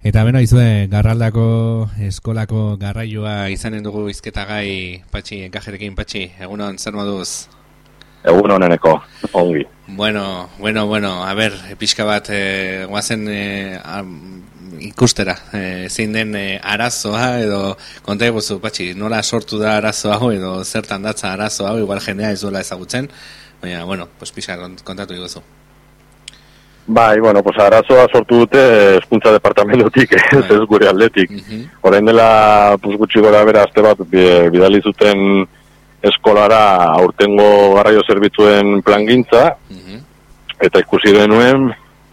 Eta beno, izue, Garraldako eskolako garraioa izanen dugu izketagai, Patxi, enkajerekin, Patxi, egunon, zer moduz? Egun honeneko, ongi. Bueno, a ber, pixka bat, guazen ikustera, zein den arazoa, edo, konta eguzu, Patxi, nola sortu da arazo hau, edo zertan datza arazo hau, igual jendea ez duela ezagutzen, baina, bueno, pues pixka kontatu eguzu. Bai, bueno, pues arazoa sortu dute hezkuntza departamentutik, ez gure aldetik. Orain dela, pues gutxi gora bera, aste bat, bidali zuten eskolara aurtengo garraio zerbitzuen plangintza, eta ikusi denuen,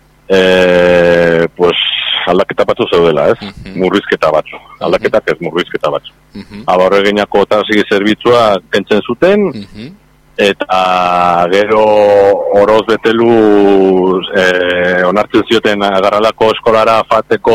pues aldaketa batzu zeudela, ez? Murrizketa batzu. Aldaketak ez, murrizketa batzu. Abarreginako taxi zerbitzua kentzen zuten, eta gero oroz betelu onartzen zioten Garralako eskolara fateko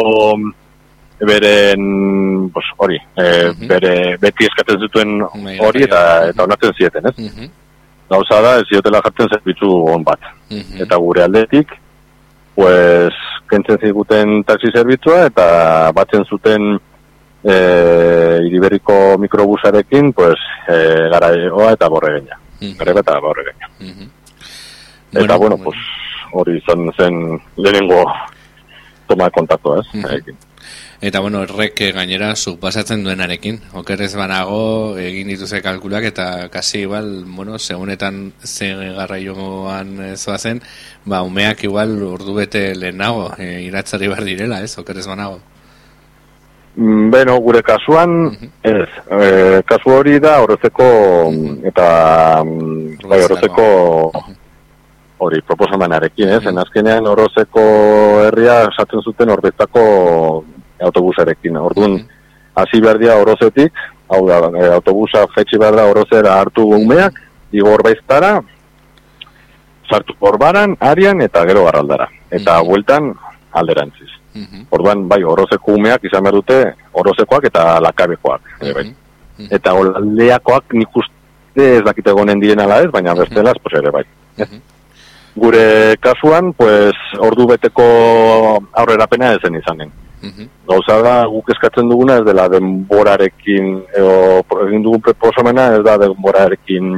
beren, pues, hori, beti eskatzen zituen hori eta onartzen zieten, ez? Gauza da, ez ziotela jartzen zerbitzu on bat. Eta gure aldetik, pues, kentzen ziguten taxi zerbitzua eta batzen zuten Iriberriko mikrobusarekin, pues, Garaioa eta Borregaina. Gareba eta Borregaina. Eta, bueno, pues, hori izan zen lehenengo toma kontaktua, ez? Eta, bueno, errek gainera zuk pasatzen duenarekin. Okerrez banago, egin dituze kalkulak, eta kasi igual, bueno, segunetan ze garraioan zoazen, ba, umeak igual ordu bete lehenago, iratzari behar direla, ez? Okerrez banago. Beno, gure kasuan, ez. Kasu hori da horrezeko, eta horrezeko hori proposamenarekin, ez? En azkenean horrezeko herria esaten zuten horbezako autobusarekin. Orduan, hasi behar dira horrezetik, hau da, autobusa jetxi behar da horrezera hartu umeak, igo horbeiztara, sartu horbaran, arian, eta gero Garraldara. Eta bueltan alderantziz. Orduan, bai, horrezeko umeak izan behar dute horrezekoak eta lakabekoak. Eta aldeakoak nik uste ez dakite gonen dien ala ez, baina bestelaz, pues ere bai. Gure kasuan, pues, ordu beteko aurrerapena ezen izanen. Gauza da, guk eskatzen duguna ez dela denborarekin, egin dugun proposomena ez da denborarekin,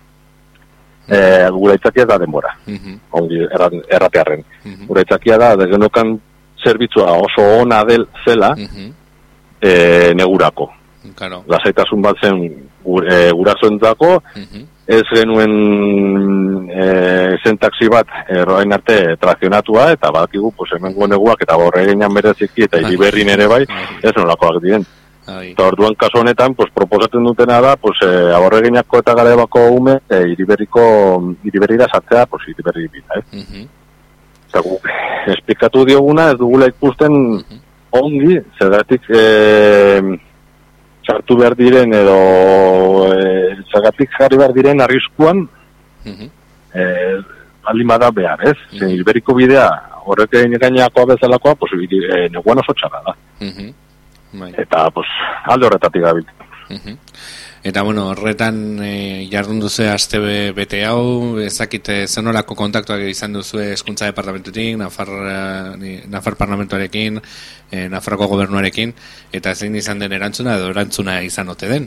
gure aitzakia da denbora, erratearren. Gure aitzakia da, dezenokan zerbitzua oso ona zela, negurako. Lasaitasun bat zen gurasoentzako, ez genuen zen taxi bat erroain arte trakzionatua, eta badakigu, pues, hemengo neguak eta Borregainan bereziki eta Iriberrin ere bai, ez nolakoak diren. Eta orduan kasu honetan, pues, proposatzen dutena da, pues, Borregainako eta Garaibako ume, Iriberrira sartzea, pues, Iriberri bita, Eta guk, esplikatu dioguna, ez dugula ikusten ongi, zergatik sartu behar diren edo zergatik jarri behar diren arriskuan aldin bada behar, ez? Iriberriko bidea horrek gainakoa bezalakoa, pues, neguan oso txarra da. Eta, pues, alde horretatik gabiltzen. Eta, bueno, horretan jardun duzu aste bete hau, ezakite zenolako kontaktuak izan duzu hezkuntza departamentutik, Nafar parlamentuarekin, Nafarroko gobernuarekin, eta zein izan den erantzuna edo erantzuna izan ote den?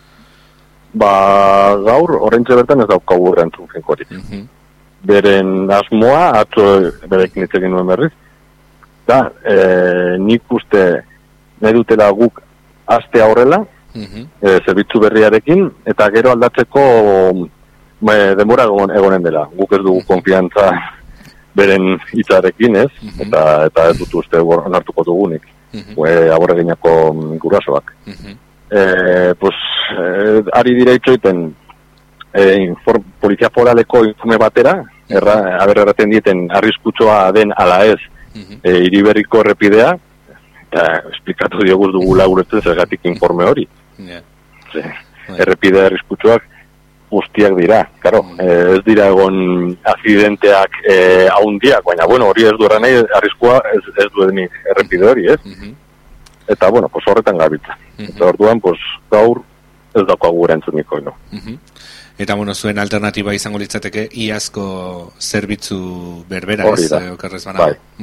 Ba, gaur, oraintxe bertan ez daukagu erantzun finkorik. Beren asmoa, atzo berekin hitz egin nuen berriz, da, nik uste nahi dutela guk astea horrela, zerbitzu berriarekin, eta gero aldatzeko denbora egonen dela. Guk ez dugu konfiantza beren hitzarekin, ez? Eta ez dut uste onartuko dugunik. Aborreginako gurasoak. Pues, ari dira itxoiten polizia foraleko informe batera, erraten dieten arriskutsoa den ala ez Iriberriko errepidea, eta esplikatu dioguz dugula guretzen zergatik informe hori. Errepide arriskutsuak guztiak dira, claro, ez dira egon akzidenteak haundiak, baina, bueno, hori ez duera nahi arriskua ez duenik errepide hori, ez? Eta, bueno, pues horretan gabiltza. Eta orduan, pues, gaur ez daukagu erantzuniko, no? Eta, bueno, zuen alternatiba izango litzateke iazko zerbitzu berberaz, okerrez banago.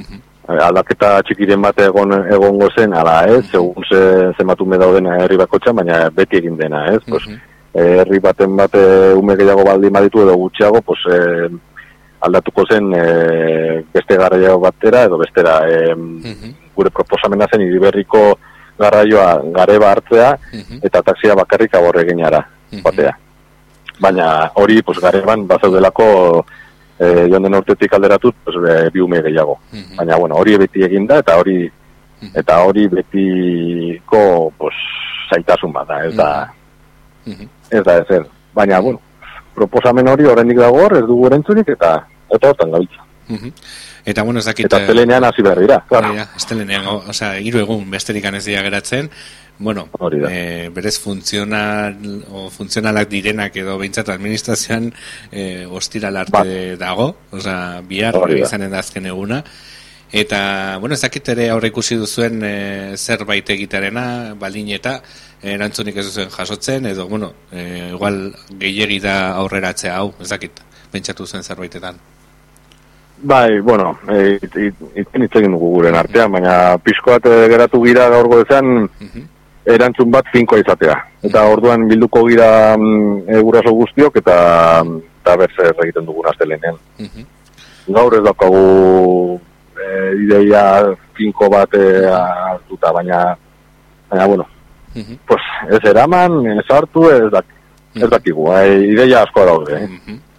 aldaketa txikiren bat egongo zen, ala ez, segun zenbatume dauden herri bakotxa, baina beti egin dena, ez? Pues, herri baten ume gehiago baldin baditu edo gutxiago, pues, aldatuko zen beste garraio batera edo bestera. Gure proposamena zen Iriberriko garraioa gareba hartzea eta taxia bakarrik aborre eginara batea. Baina hori, pues, gareban bazeudelako joan den urtetik alderatut, pues, 2 ume gehiago. Baina, bueno, hori beti eginda eta hori betiko, pues, zaitasun bada, ez da ezer. Baina, bueno, proposamen hori oraindik dago hor, ez dugu erentzunik eta hortan gabiltza. Eta, bueno, ez dakit... Eta astelenean hasi behar dira, claro. Astelenean, osea, 3 egun besterik ez dira geratzen, bueno, berez funtzionalak direnak edo behintzat administrazioan ostiral arte dago, osea, bihar izanen da azken eguna. Eta, bueno, ez dakit ere aurre ikusi duzuen zerbait egitarena, baldin eta erantzunik ez duzuen jasotzen, edo, bueno, igual gehiegi da aurreratzea hau, ez dakit, pentsatu zuen zerbaitetan. Bai, bueno, itzen dugu guren artean, baina pixko bat geratu gira gaur goezean erantzun bat 5 izatea. Eta orduan bilduko gira guraso guztiok eta berzer egiten dugun astelenean. Gaur ez daukagu ideia 5 bat hartuta, baina bueno, pues ez eraman, ez hartu, ez dakigu, ideia asko daude.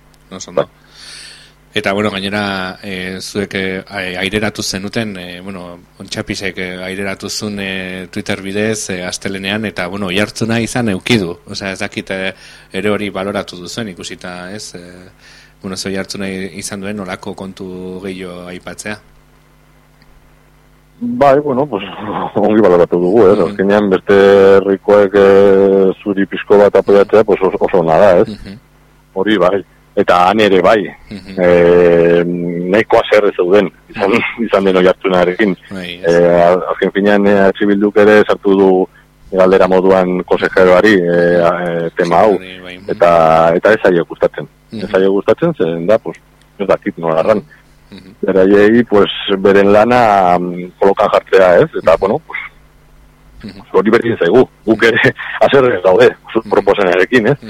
Eta, bueno, gainera, zuek aireratu zenuten, bueno, Ontxapisek aireratu zuen Twitter bidez, astelenean, eta, bueno, jartzuna izan eukidu. Osea, ez dakit ere hori baloratu duzuen ikusita, ez? Bueno, zoi jartzuna izan duen olako kontu gehiago aipatzea. Bai, bueno, pues, ongi baloratu dugu, ez? Azkenean beste herrikoek zuri pixko bat apoiatzea, pues oso nada, ez? Hori, bai. Eta han ere bai, nahikoa zer zeuden, izan deno jartunarekin. Azken finean, Bilduk ere sartu du galdera moduan konsejeroari tema hau, eta ez aio gustatzen. Ez aio gustatzen, zen da, pues, ez dakit nolarran. Beraiei, pues, beren lana kolokan jartzea, ez? Eta, bueno, pues, hori berdin zaigu, guk ere azerrez daude, proposenarekin, ez?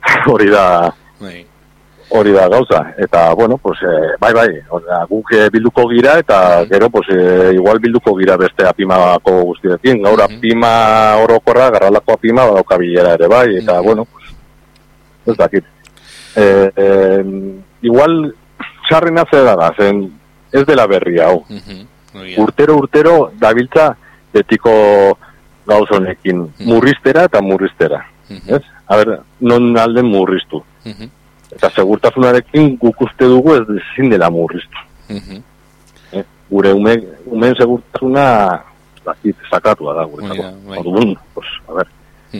Hori da gauza, eta, bueno, pues, bai, guk bilduko gira, eta gero, pues, igual bilduko gira beste apimako guztiekin. Gaur apima orokorra, garralako apima, badauka bilera ere, bai, eta, bueno, pues, ez dakit. Igual, txarrena zera da, zen, ez dela berri hau. Urtero, dabiltza, betiko gauzonekin, murriztera eta murriztera. Ez? A ber, non alden murriztu. Eta segurtasunarekin guk uste dugu ez ezin dela murriztu. Gure umen segurtasuna sakatua da gure zako. Pues, a ver.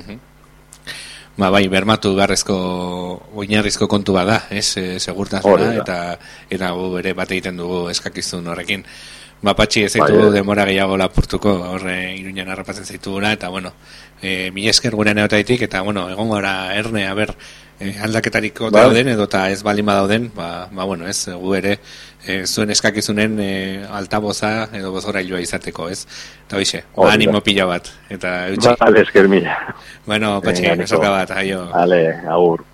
Bai, bermatu oinarrizko kontu bada, ez, segurtasuna, eta gu ere bat egiten dugu eskakizun horrekin. Patxi ez zaitu demora gehiago lapurtuko, horre Iruñan harrapatzen zaituguna, eta, bueno, mila esker gure neotaitik, eta, bueno, egon gara erne, a ber, aldaketariko dauden edo eta ez balin badauden, bueno, ez, gu ere zuen eskakizunen altaboza edo bozorailua izateko, ez? Eta hoxe, animo pila bat, eta eutxi. Esker mila. Bueno, Patxi, esorka bat, aio. Agur.